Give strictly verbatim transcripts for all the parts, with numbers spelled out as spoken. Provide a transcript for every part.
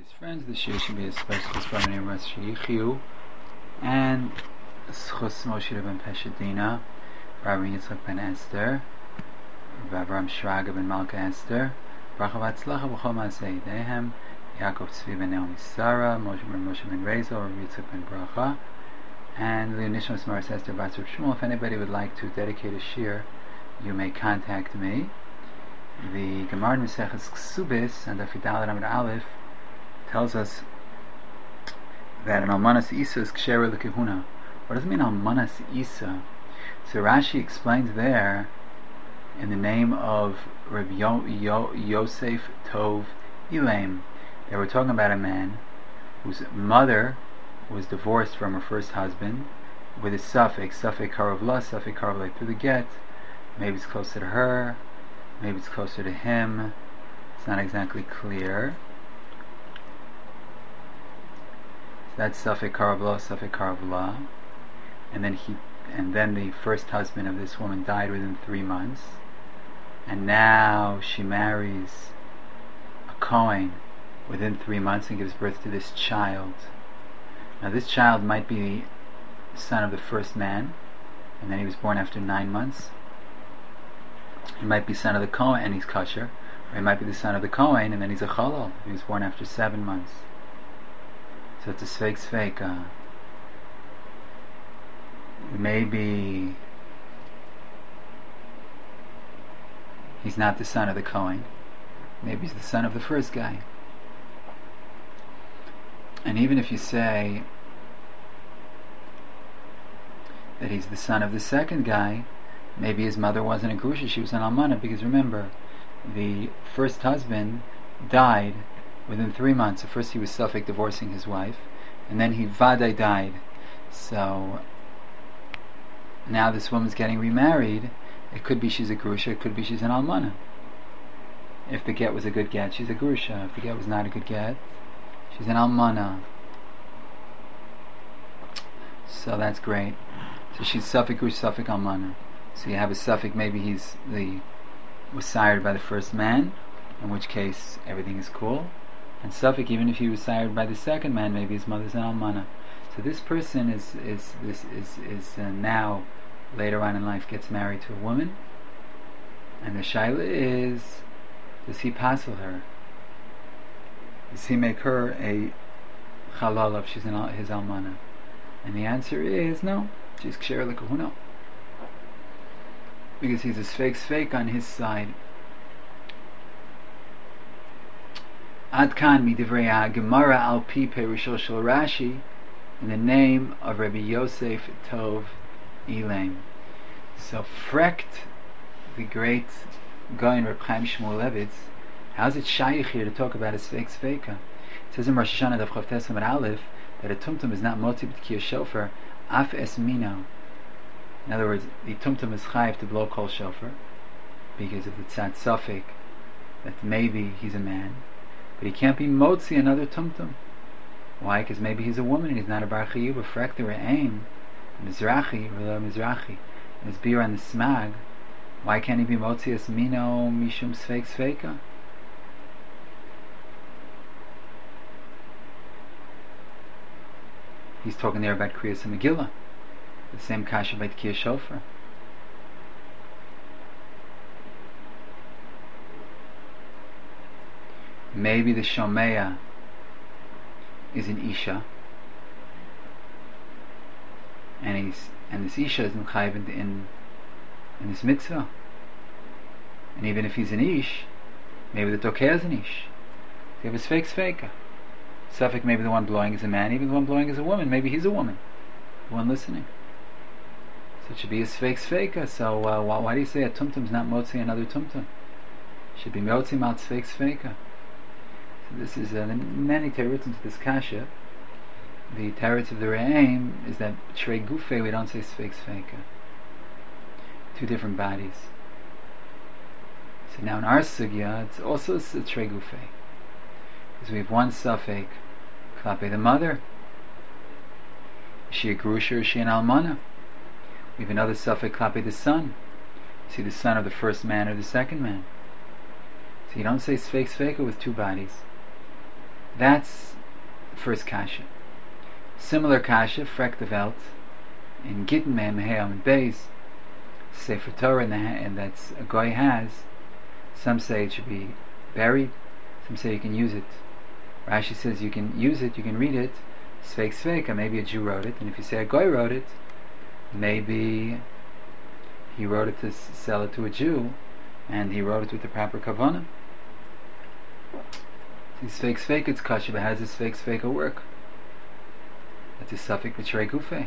His friends, the Shir should be a special from name Ras Sheyichiu and Schus Moshe ben Peshadina, Rabbi Yitzchak ben Esther, Rabbi Avram Shraga ben Malka Esther, Bracha Vatzlacha B'chol Maaseh Yedehem, Yaakov Tzvi ben Naomi Sarah, Moshe ben Moshe ben Rezo, Rabbi Yitzchak ben Bracha, and Leonishmas Maris Esther Bat Reb Shmuel. If anybody would like to dedicate a shir, you may contact me. The Gemara in Maseches Ksubis and the Fidalet Amud Aleph tells us that an Almanas Isa is Ksheira L'Kehuna. What does it mean Almanas Isa? So Rashi explains there, in the name of Rabbi Yo- Yo- Yosef Tov Elaim, they were talking about a man whose mother was divorced from her first husband with a suffix, suffix Karav La, suffix Karav La through the get. Maybe it's closer to her, maybe it's closer to him. It's not exactly clear. So that's suffix Karav La, suffix Karav La. And then he, and then the first husband of this woman died within three months. And now she marries a Kohen within three months and gives birth to this child. Now this child might be the son of the first man, and then he was born after nine months. He might be son of the Kohen and he's kosher, or he might be the son of the Kohen and then he's a chalal. He was born after seven months. So it's a sfeik sfeik. Uh, maybe he's not the son of the Kohen. Maybe he's the son of the first guy. And even if you say that he's the son of the second guy, maybe his mother wasn't a grusha, she was an almana, because remember, the first husband died within three months. At first he was suffix divorcing his wife, and then he vadai died. So now this woman's getting remarried. It could be she's a grusha, it could be she's an almana. If the get was a good get, she's a grusha. If the get was not a good get, she's an almana. So that's great. So she's suffix grusha, suffix almana. So you have a suffix, maybe he's the was sired by the first man, in which case everything is cool. And suffix, even if he was sired by the second man, maybe his mother's an almana. So this person is is this is is uh, now later on in life gets married to a woman, and the shaila is, does he passel her? Does he make her a halal if she's an, his almana? And the answer is no. She's ksher l'kahuna, because he's a sfeik sfeik on his side. Ad kan midivrei ha-Gemara al pi perusho shel Rashi, in the name of Rabbi Yosef Tov Elaim. So Frecht, the great Gaon Reb Chaim Shmulevitz, how's it shaykh here to talk about a sfeik sfeika? It says in Rosh Hashanah Daf Chav Tes Amud Aleph that a tumtum is not motzi b'tkiyah shofar af es mino. In other words, the tumtum is chayiv to blow kol shofar because of the tzat suffix that maybe he's a man, but he can't be motzi another tumtum. Why? Because maybe he's a woman and he's not a bar chiyuv. Frecht the re'aim Mizrachi, Rila Mizrachi, and his beer on the smag. Why can't he be motzi es mino mishum sfeik sfeika? He's talking there about Kriyas and Megillah, the same kasha by Tkiyah Shofar. Maybe the Shomeya is an Isha, and he's and this Isha is mechayiv in, in in this mitzvah. And even if he's an Ish, maybe the Tokeh is an Ish. So you have a sfeik sfeika. Suffix, maybe the one blowing is a man, even the one blowing is a woman. Maybe he's a woman, the one listening. So it should be a sfeik sfeika. So uh, why, why do you say a tumtum is not motzi another tumtum? It should be motzi mat sfeik sfeika. So this is uh, many teruts into this kasha. The teretz of the re'aim is that shrei gufe we don't say sfeik sfeika. Two different bodies. So now in our sugya it's also a shrei gufe, because we have one suffix klape the mother. Is she a grusha or is she an almana? We have another suffix klape the son. Is he the son of the first man or the second man? So you don't say sfeik sfeika with two bodies. That's first kasha. Similar kasha, frek de Welt, in Gittin Mem Heam and Beis, Sefer Torah, and that's a guy has. Some say it should be buried. Some say you can use it. Rashi says you can use it, you can read it. Sveik Sveika, maybe a Jew wrote it, and if you say a guy wrote it, maybe he wrote it to sell it to a Jew, and he wrote it with the proper kavanah. Sveik Sveika, it's kasha, but how does this Sveik Sveika work? That's a suffix b'shrei gufei.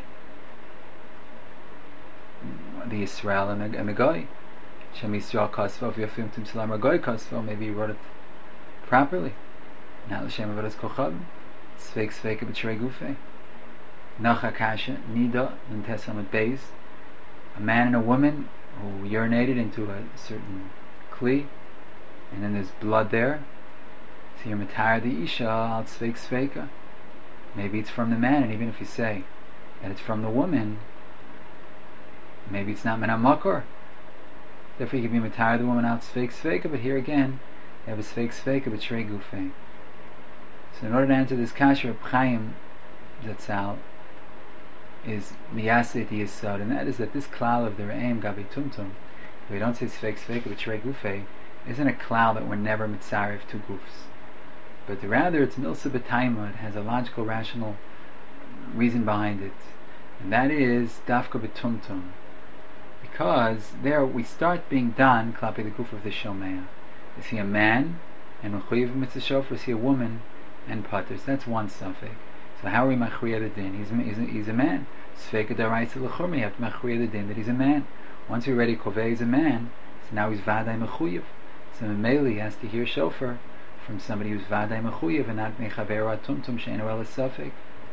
The Yisrael and the, and the Goy. Shem Yisrael Kasvo, V'yafim Tim Salam Ragoy Kasvo, maybe he wrote it properly. Now L'Shem Avodas Kochavim, Sveik Sveika B'Shrei Gufei. Nacha Kasha, Nida, Nintesamot Beis, a man and a woman who urinated into a certain kli, and then there's blood there. So you're matar the Isha al Sveik Sveika. Maybe it's from the man, and even if you say that it's from the woman, maybe it's not Menam Makor. Therefore you can be matar the woman out Sveik Sveika, but here again, you have a Sveik Sveika B'Shrei Gufei. So in order to answer this kasha, Reb Chaim Zatzal is miyaseh the yisod, and that is that this klal of the Re'em Gabi Tumtum, we don't say Sveik Sveika B'Shrei Gufei, isn't a klal that we're never mitzaref to gufs, but rather it's milsa b'taima. It has a logical, rational reason behind it, and that is dafka b'tumtum, because there we start being done klapi the guf of the shomea. Is he a man and mechuyev mitzvah shofar? Is he a woman and pater? So that's one suffix. So how are we machriya the din? He's, he's, he's a man. Sfeika daraisa l'churma. You have to machriya the din that he's a man. Once we're ready, kovei is a man. So now he's vaday mechuyev. So Mele has to hear shofar from somebody who's vaday mechuyev and not mechaveru atumtum she'enu ela suffix.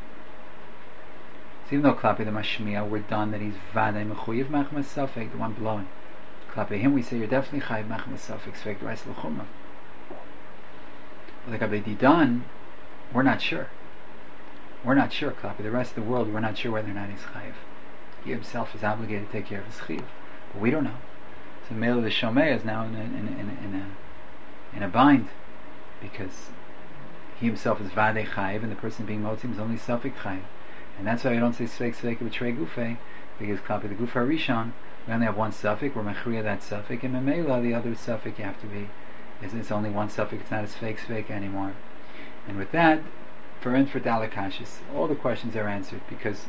So even though klapi the mashmiya we're done that he's vaday mechuyev machmas suffix, the one blowing. Klapi him we say you're definitely chayiv machmas suffix sfeika daraisa l'churma. Like Abedi done, we're not sure. We're not sure, Klapi. The rest of the world, we're not sure whether or not he's chayiv. He himself is obligated to take care of his chayiv, but we don't know. So Mele the Shomei is now in a, in a, in a, in a, in a bind, because he himself is Vadei chayiv, and the person being motzim is only Safik chayiv, and that's why we don't say Sveik Sveika B'Shrei Gufei, because Klapi the Gufa Rishon, we only have one suffix. We're mechriya that suffix, and Mele the other suffix you have to be. It's, it's only one suffix. It's not a Sveik Sveika anymore. And with that, for in for Dalakashis, all the questions are answered, because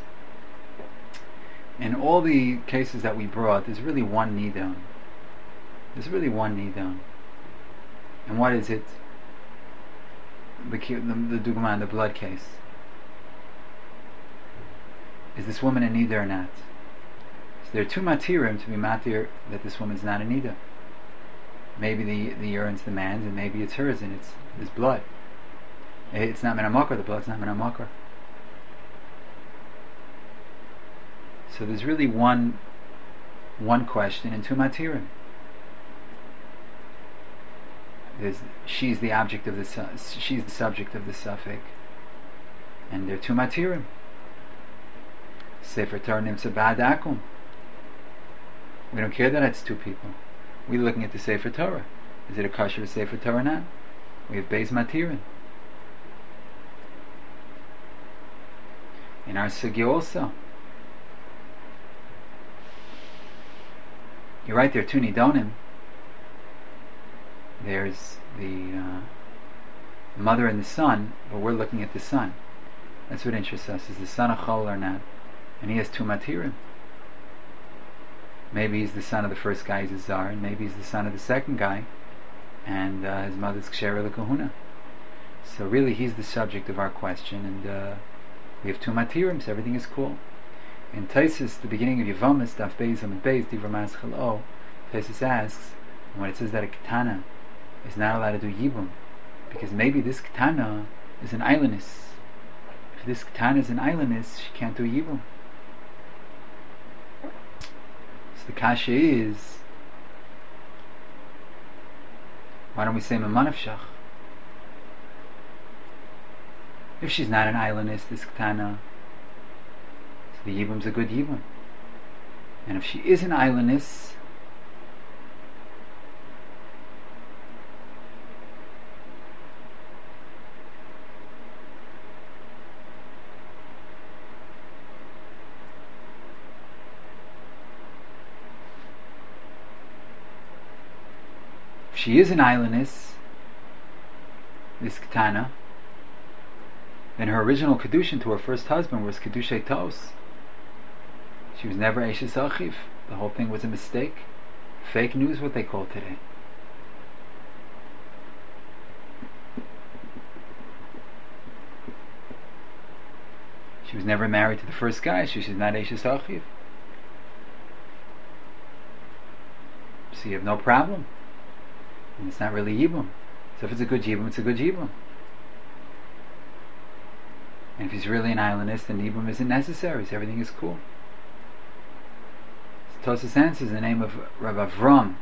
in all the cases that we brought, there's really one nidon. There's really one nidon. And what is it? The the, the dugman, the blood case. Is this woman a nida or not? So there are two matirim to be matir that this woman's not a nida. Maybe the the urine's the man's, and maybe it's hers, and it's there's blood. It's not menamakar, the blood's not menamakar. So there's really one one question and two matirim. There's she's the object of the su- she's the subject of the suffix, and there are two matirim. Sefer Torah nimsa ba'ad akum. We don't care that it's two people. We're looking at the Sefer Torah. Is it a kosher Sefer Torah or not? We have beis matirim. In our sugya also, you're right, there are two nidonim. There's the uh, mother and the son, but we're looking at the son. That's what interests us. Is the son a chol or not? And he has two matirim. Maybe he's the son of the first guy, he's a zar, and maybe he's the son of the second guy, and uh, his mother's ksher l'kahuna. So really, he's the subject of our question, and uh, we have two matirim, so everything is cool. In Taisus, the beginning of Yevamis, Daf Beis Amud Beis, Divra Maschel O, Taisus asks, when it says that a katana is not allowed to do yibum, because maybe this katana is an islandess. If this katana is an islandess, she can't do yibum. So the kasha is, why don't we say Mamanavshach? If she's not an islandess, this katana, so the yibum's a good yibum. And if she is an islandess, she is an islandess, this Ketana, then her original Kedushin to her first husband was Kedushay Tos. She was never Eshes Achiv. The whole thing was a mistake. Fake news, what they call today. She was never married to the first guy, so she's not Eshes Achiv. So you have no problem. And it's not really Yibum. So if it's a good Yibum, it's a good Yibum. And if he's really an islandist, then Yibum isn't necessary, so everything is cool. So Tosfos answers in the name of Rav Avram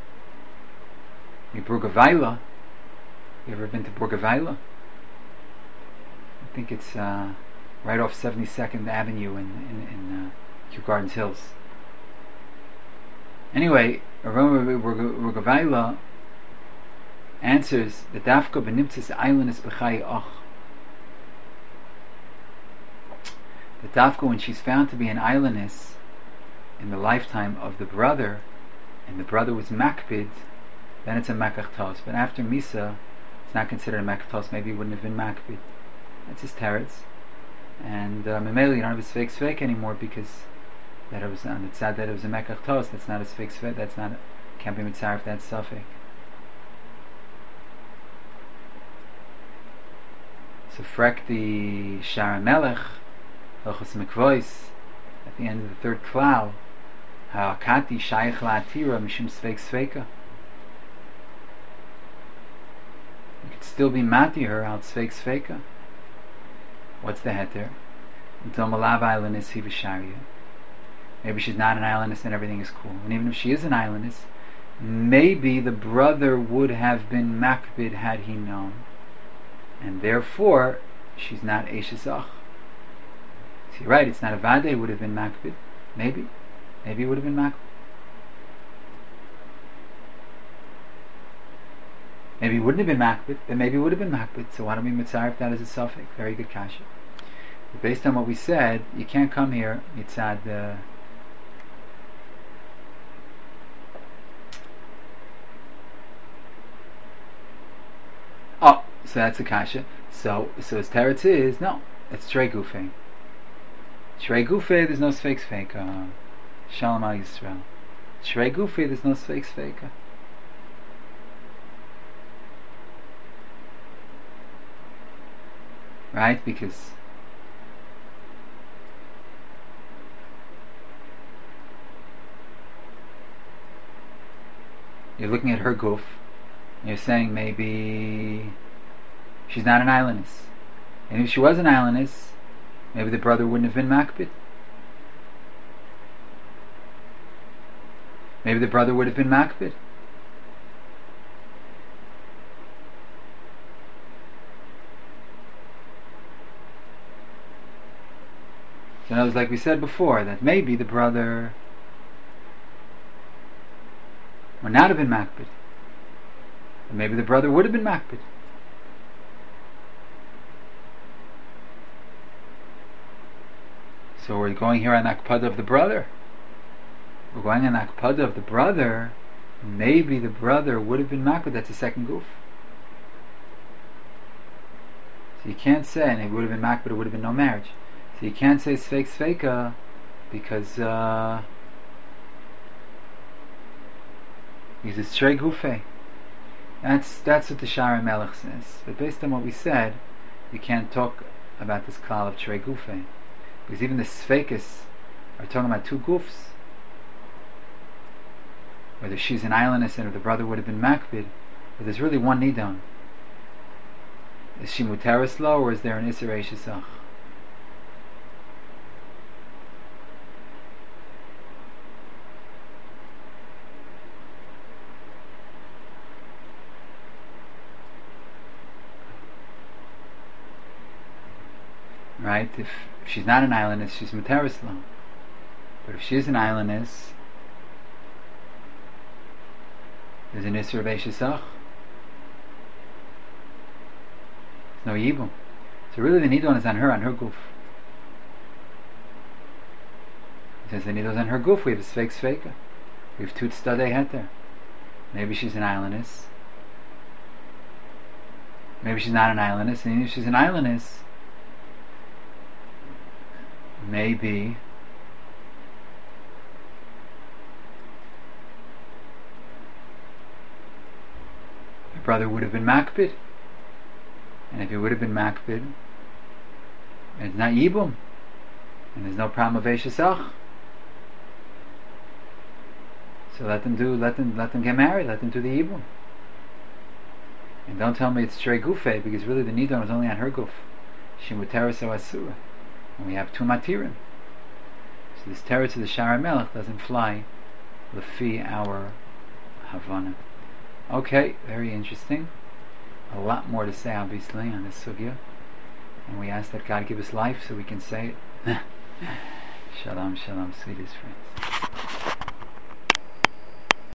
Miburgavaila. You ever been to Burgavaila? I think it's uh, right off seventy-second Avenue in, in, in uh, Kew Gardens Hills. Anyway, Rav Burgavaila answers that Dafka benimtzis islandist b'chai och. That Dafka, when she's found to be an islandess in the lifetime of the brother, and the brother was makpid, then it's a makachtos. But after Misa, it's not considered a makachtos. Maybe it wouldn't have been makpid. That's his teretz. And Memeli, uh, you don't have a sfeik sfeik anymore because that it was on the tzad that it was a makachtos. That's not a sfeik sfeik. That's not a, can't be mitzaref. That's suffik. So frek the Shara Melech Hilchos Mikvois at the end of the third klal. Ha'akati shayich la'atira mishum sfeik sfeika. You could still be mati her out sfeik sfeika. What's the heter? Until Malav islandess he v'sharia. Maybe she's not an islandess and everything is cool. And even if she is an islandess, maybe the brother would have been makbid had he known. And therefore, she's not Eishesach. So you're right, it's not a Vade, would have been Makbid. Maybe. Maybe it would have been Makbid. Maybe it wouldn't have been Makbid, but maybe it would have been Makbid. So why don't we mitzaref that as a suffix? Very good kasha. But based on what we said, you can't come here, mitzad the... Oh, so that's a kasha. So, so his teretz is, no, it's Trei Gufei. Trei Gufei, there's no sfeik sfeika. Shalom al Yisrael. Trei Gufei, there's no sfeik sfeika. Right? Because you're looking at her goof, and you're saying maybe she's not an islandess. And if she was an islandess, maybe the brother wouldn't have been makbid. Maybe the brother would have been makbid. So it was like we said before, that maybe the brother would not have been makbid. And maybe the brother would have been makbid. So we're going here on Akpada of the brother. We're going on Akpada of the brother. Maybe the brother would have been makbid. That's the second goof. So you can't say, and it would have been makbid, it would have been no marriage. So you can't say sfeik sfeika because uh, because it's Trei Gufei. That's that's what the Shara Melech says. But based on what we said, you can't talk about this klal of Trei Gufei. Because even the Sfeikis are talking about two goofs. Whether she's an islandess and if the brother would have been makbid, but there's really one nidon. Is she muteris lo, or is there an Isser Eishesach? Right? If she's not an islandess, she's muteris lo. But if she is an islandess, there's an Isser of Eishesach. There's no Yibum. So really the nidon is on her, on her goof. Since the nidon is on her goof, we have a sfeik sfeika. We have two tzadei heter. Maybe she's an islandess. Maybe she's not an islandess. And if she's an islandess, maybe the brother would have been makbid. And if he would have been makbid, and it's not yibum, and there's no problem of eishesach, so let them do, let them, let them get married. Let them do the yibum. And don't tell me it's Shrei Gufe, because really the Nidon is only on her guf. She muteres o asura. And we have two matirim. So this teretz of the Shara Melech doesn't fly lefi our Havana. Okay, very interesting. A lot more to say, obviously, on this sugya. And we ask that God give us life so we can say it. Shalom, shalom, sweetest friends.